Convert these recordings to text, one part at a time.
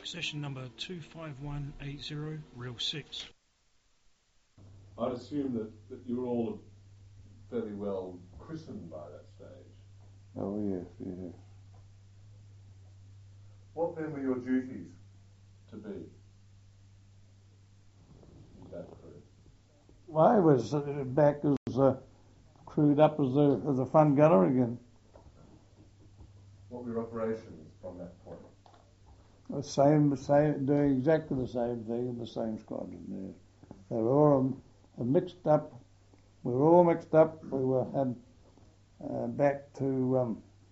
Session number 25180, reel 6. I'd assume that you were all fairly well christened by that stage. Oh, yes, yes. What then were your duties to be in that crew? I was back as crewed up as a fun gunner again. What were your operations from that point? The same, doing exactly the same thing in the same squadron. Yes. They were all mixed up. We were all mixed up. We were had back to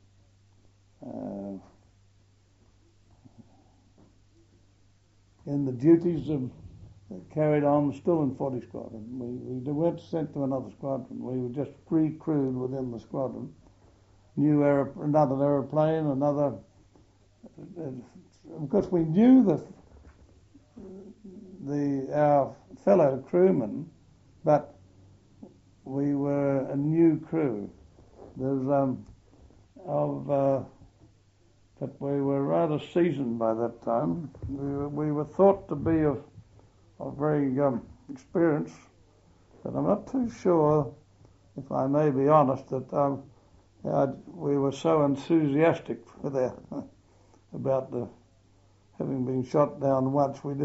in the duties of carried on still in 40 Squadron. We weren't sent to another squadron. We were just re-crewed within the squadron. Another aeroplane, another. Because we knew our fellow crewmen, but we were a new crew. But we were rather seasoned by that time. We were thought to be of very experience, but I'm not too sure, if I may be honest, that we were so enthusiastic about having been shot down once. We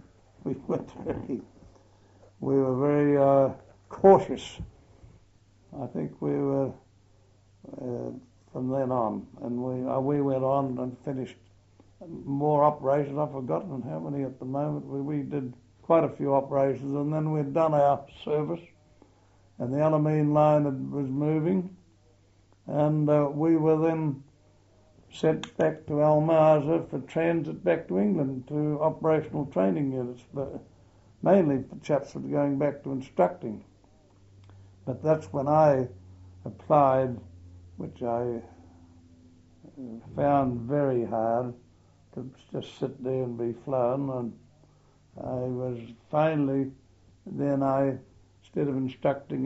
were very cautious. I think we were from then on, and we went on and finished more operations. I've forgotten how many at the moment. We did quite a few operations, and then we'd done our service, and the Alamein line was moving, and we were then sent back to Almanza for transit back to England to operational training units, but mainly for chaps who were going back to instructing. But that's when I applied, which I found very hard, to just sit there and be flown, and I was finally, then instead of instructing,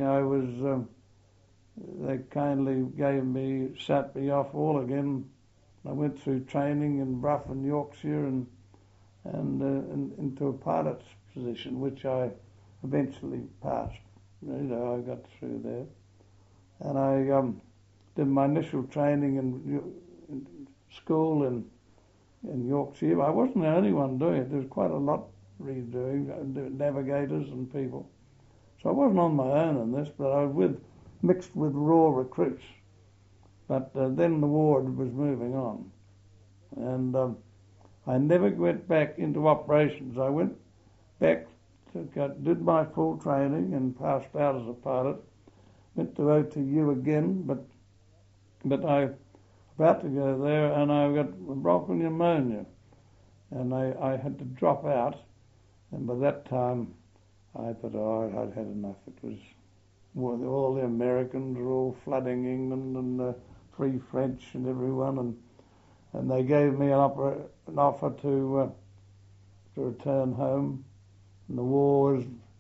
they kindly sat me off all again. I went through training in Brough in Yorkshire and into a pilot's position, which I eventually passed. I got through there. And I did my initial training in school in Yorkshire. I wasn't the only one doing it. There was quite a lot redoing, navigators and people. So I wasn't on my own in this, but I was mixed with raw recruits. But then the war was moving on. And I never went back into operations. I went back, did my full training and passed out as a pilot. Went to OTU again, but I about to go there, and I got bronchial pneumonia, and I had to drop out. And by that time, I thought, I'd had enough. It was all the Americans were all flooding England, and Free French and everyone, and they gave me an offer to return home. And the war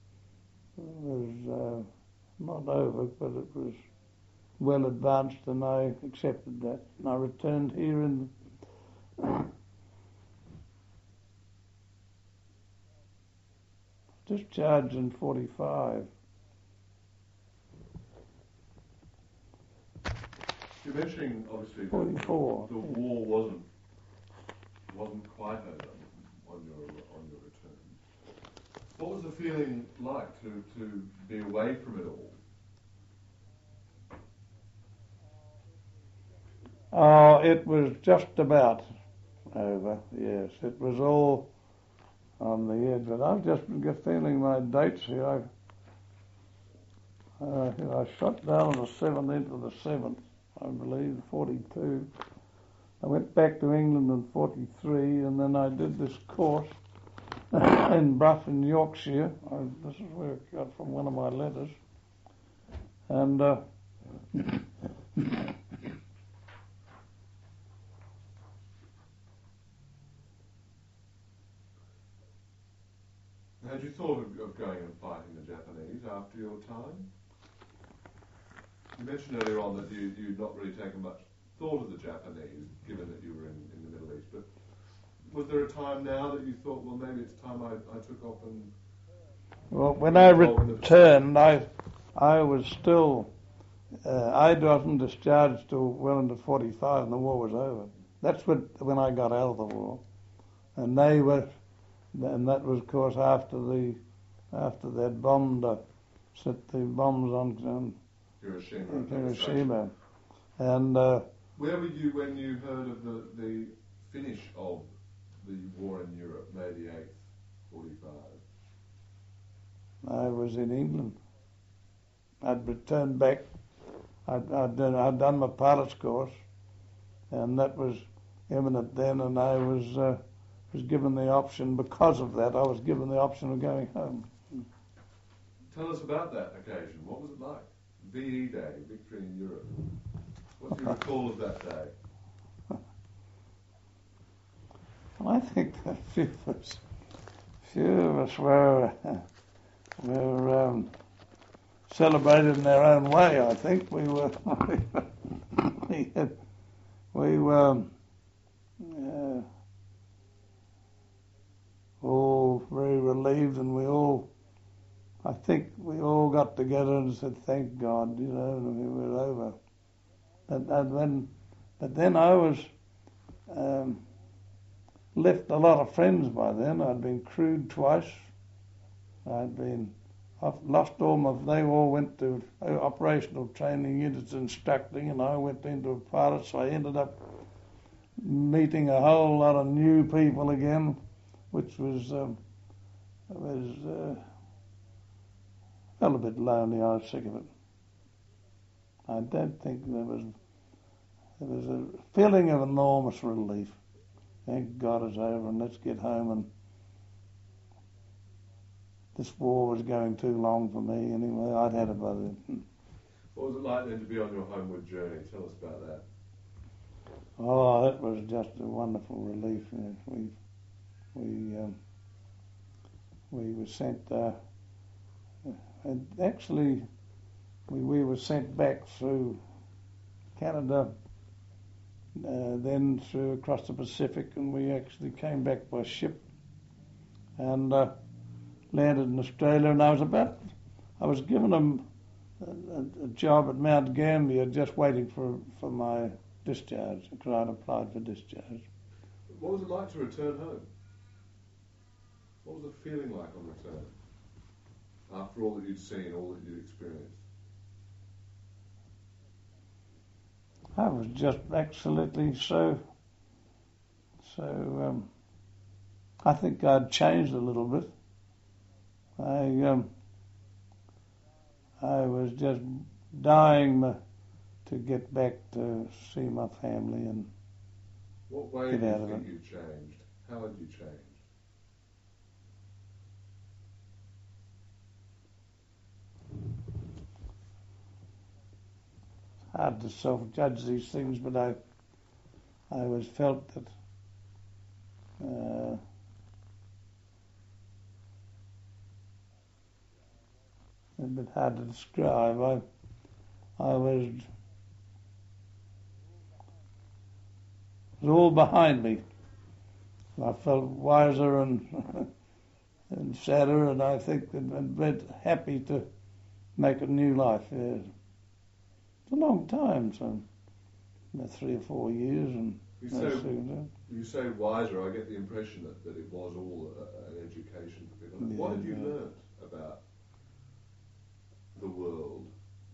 was not over, but it was well advanced, and I accepted that. And I returned here in discharged in 45. You're mentioning obviously 44. The war wasn't quite over on your return. What was the feeling like to be away from it all? Oh, it was just about over, yes. It was all on the edge. But I've just been feeling my dates here. I shot down on the 17th of the 7th, I believe, 42. I went back to England in 43, and then I did this course in Brough in Yorkshire. This is where I got from one of my letters. And had you thought of going and fighting the Japanese after your time? You mentioned earlier on that you'd not really taken much thought of the Japanese, given that you were in the Middle East, but Was there a time now that you thought, well, maybe it's time I took off and... Well, when I returned, I was still... I wasn't discharged till well into 45 and the war was over. That's when I got out of the war. And that was, of course, after they'd bombed, set the bombs on Hiroshima. And where were you when you heard of the finish of the war in Europe, May the 8th, 45? I was in England. I'd returned back. I'd done my pilot's course, and that was imminent then, and I was given the option. Because of that, I was given the option of going home. Tell us about that occasion. What was it like? VE Day, Victory in Europe. What do you recall of that day? Well, I think a few of us were celebrated in their own way. I think we were all very relieved, and I think we all got together and said, "Thank God," and we were over. But then I was left a lot of friends by then. I'd been crewed twice. I've lost they all went to operational training units instructing, and I went into a pilot, so I ended up meeting a whole lot of new people again, which was felt a bit lonely. I was sick of it. I don't think there was a feeling of enormous relief. Thank God it's over, and let's get home. And this war was going too long for me anyway. I'd had about it. What was it like then to be on your homeward journey? Tell us about that. Oh, it was just a wonderful relief. We were sent. And actually, we were sent back through Canada, then through across the Pacific, and we actually came back by ship and landed in Australia. And I was given a job at Mount Gambier, just waiting for my discharge, because I'd applied for discharge. What was it like to return home? What was the feeling like on return? After all that you'd seen, all that you'd experienced? I was just absolutely so I think I'd changed a little bit. I was just dying to get back to see my family and what way get do you out of think it. you changed? How had you changed? Hard to self-judge these things, but I always felt that a bit hard to describe. I was it was all behind me. I felt wiser and and sadder, and I think and happy to make a new life. Yes. It's a long time, so about 3 or 4 years, and you say wiser. I get the impression that it was all an education for people. Yeah, what have you learnt about the world?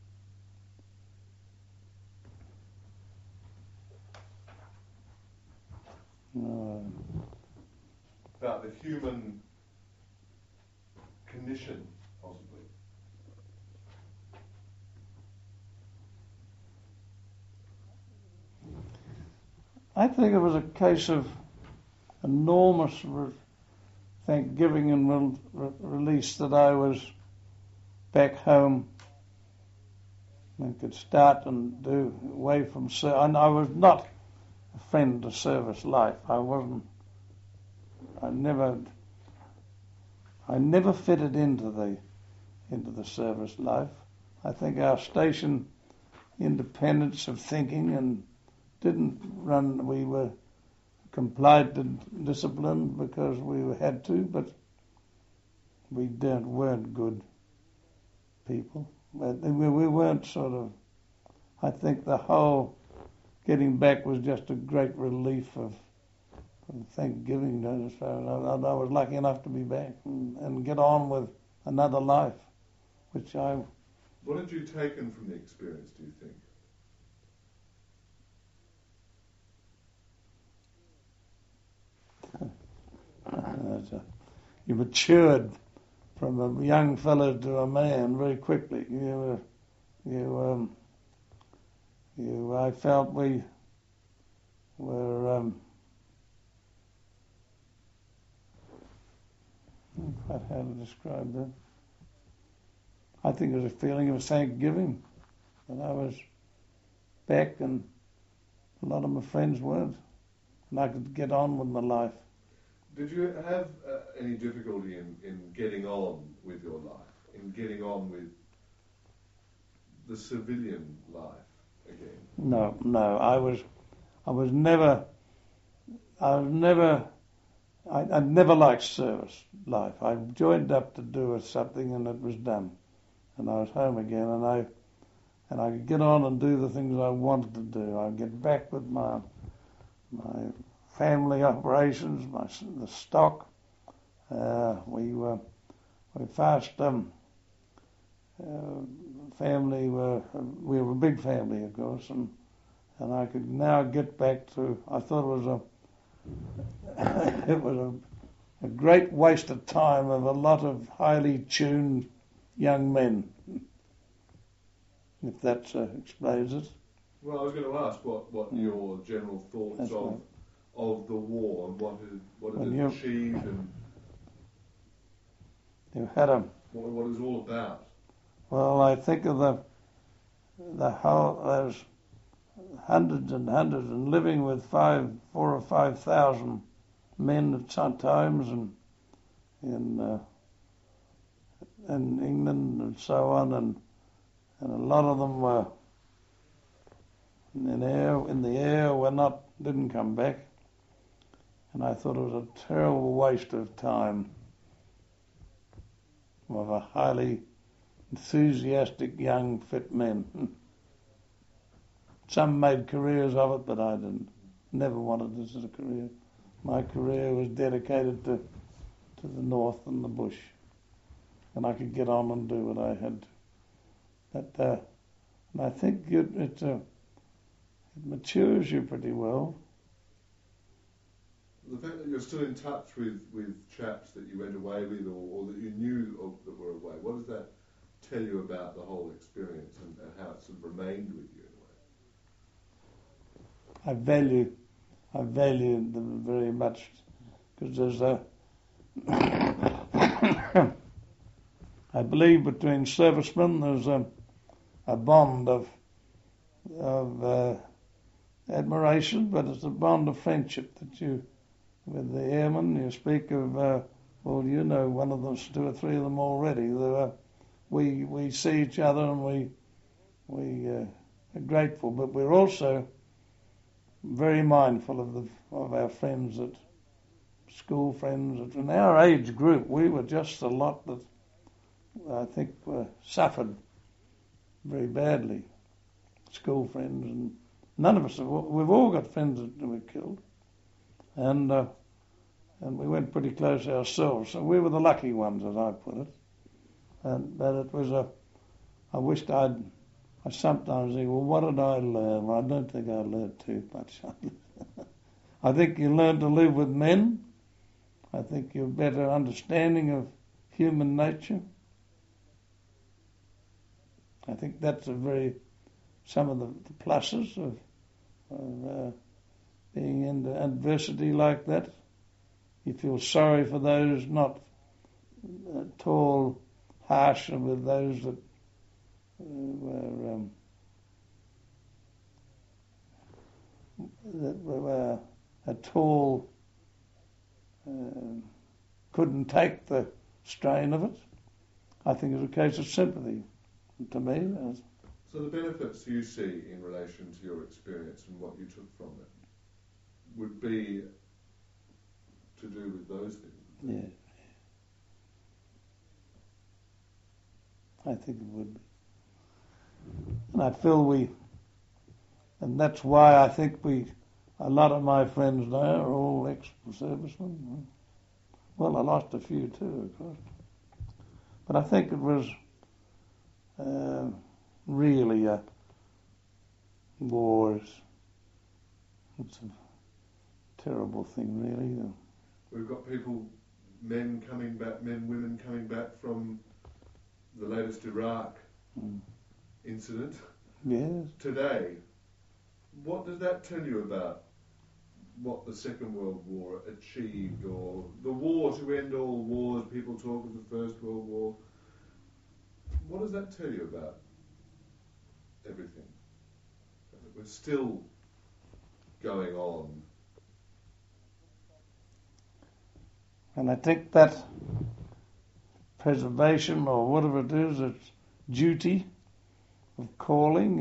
About the human condition, possibly. I think it was a case of enormous thanksgiving and release that I was back home and could start and do away from service. And I was not a friend to service life. I never fitted into the service life. I think our station independence of thinking and didn't run. We were complied to discipline because we had to, but we weren't good people. We weren't sort of. I think the whole getting back was just a great relief of Thanksgiving. I was lucky enough to be back and get on with another life, which I. What had you taken from the experience, do you think? You matured from a young fellow to a man very quickly. I felt we were. I don't know quite how to describe that. I think it was a feeling of Thanksgiving that I was back and a lot of my friends weren't, and I could get on with my life. Did you have any difficulty in getting on with your life, in getting on with the civilian life again? No. I'd never liked service life. I joined up to do something and it was done, and I was home again, and I could get on and do the things I wanted to do. I'd get back with my family operations, the stock. We were family. We were a big family, of course, and I could now get back to. I thought it was a great waste of time of a lot of highly tuned young men. If that explains it. Well, I was going to ask what your general thoughts of the war and what it has achieved and you had what it's all about. Well, I think of the whole there's hundreds and hundreds, and living with 4,000 or 5,000 men at some times, and in England and so on, and a lot of them were in the air didn't come back, and I thought it was a terrible waste of time of a highly enthusiastic young fit men. Some made careers of it, but I didn't. Never wanted this as a career. My career was dedicated to the north and the bush, and I could get on and do what I had to. But and I think it matures you pretty well. The fact that you're still in touch with chaps that you went away with or that you knew of that were away, what does that tell you about the whole experience and how it's sort of remained with you in a way? I value them very much because there's I believe between servicemen there's a bond of admiration, but it's a bond of friendship that you, with the airmen, you speak of, well, you know one of them, 2 or 3 of them already. We see each other and we are grateful, but we're also very mindful of our friends school friends. In our age group, we were just a lot that I think suffered very badly. School friends, and none of us we've all got friends that were killed, and we went pretty close ourselves. So we were the lucky ones, as I put it. But it was I wished I sometimes think, well, what did I learn? Well, I don't think I learned too much. I think you learn to live with men. I think you have better understanding of human nature. I think that's some of the pluses of being in adversity like that. You feel sorry for those not tall, harsh, and with those that were tall, couldn't take the strain of it. I think it's a case of sympathy to me. So the benefits you see in relation to your experience and what you took from it would be to do with those things. Yeah. I think it would be. And I feel and that's why I think a lot of my friends now are all ex-servicemen. Well, I lost a few too, of course. But I think it was really a war. It's a terrible thing, really. We've got men, women coming back from the latest Iraq incident. Yes. Today, what does that tell you about what the Second World War achieved, or the war to end all wars? People talk of the First World War. What does that tell you about everything? We're still going on. And I think that preservation, or whatever it is, its duty of calling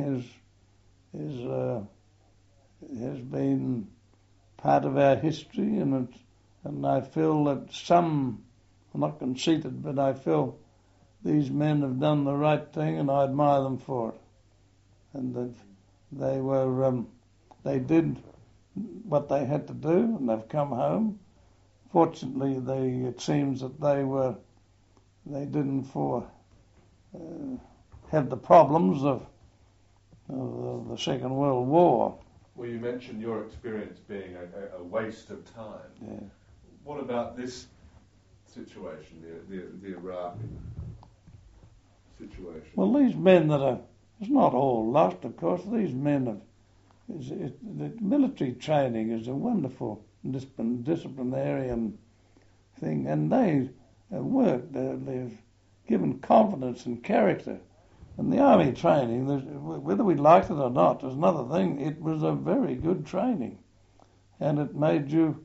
has been part of our history, and I feel that I'm not conceited, but I feel these men have done the right thing, and I admire them for it. And that they did what they had to do, and they've come home. Fortunately, it seems that they didn't have the problems of the Second World War. Well, you mentioned your experience being a waste of time. Yeah. What about this situation, the Iraq situation? Well, these men it's not all lost, of course. These men the military training is a wonderful disciplinarian thing, and they have worked. They've given confidence and character. And the army training, whether we liked it or not, is another thing. It was a very good training, and it made you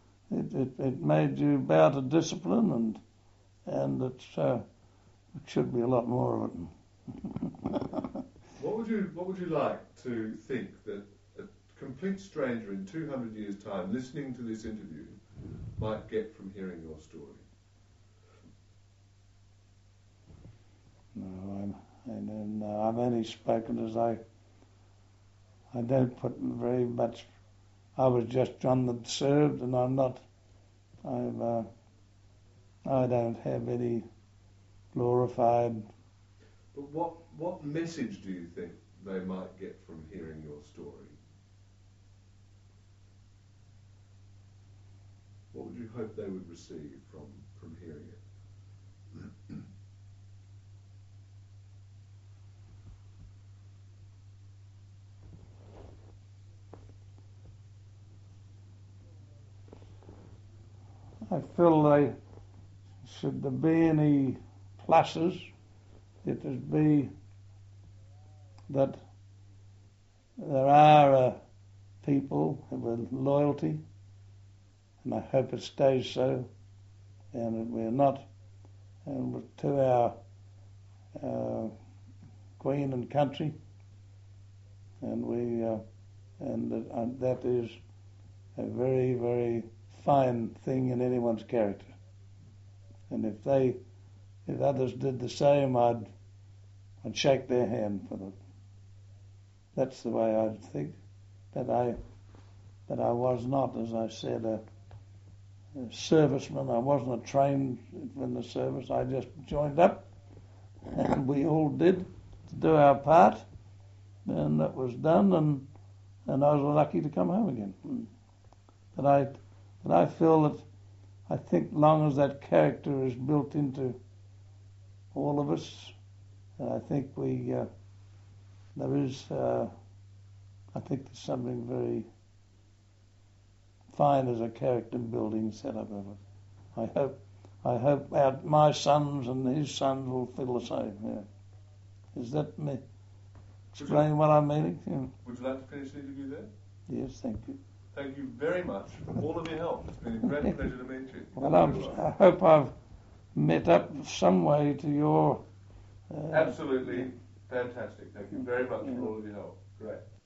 bow to discipline, and it should be a lot more of it. What would you like to think that a complete stranger in 200 years' time, listening to this interview, might get from hearing your story? No, I've only spoken as I don't put very much. I was just one that served, and I'm not. I don't have any glorified. But what message do you think they might get from hearing your story? What would you hope they would receive from hearing it? I feel should there be any pluses, it would be that there are people with loyalty, and I hope it stays so, and that we're not, and to our Queen and country, and that is a very, very fine thing in anyone's character. And if others did the same, I'd shake their hand for them. That's the way I think. That I was not, as I said, a serviceman. I wasn't trained in the service. I just joined up, and we all did to do our part, and that was done, and I was lucky to come home again. But I feel that I think long as that character is built into all of us, I think there's something very fine as a character building set up of it. I hope my sons and his sons will feel the same. Yeah. Is that me? Explain what I'm meaning? Yeah. Would you like to finish the interview there? Yes, thank you. Thank you very much for all of your help. It's been a great pleasure to meet you. Well, I hope I've met up some way to your... Absolutely fantastic. Thank you very much for all of your help. Great.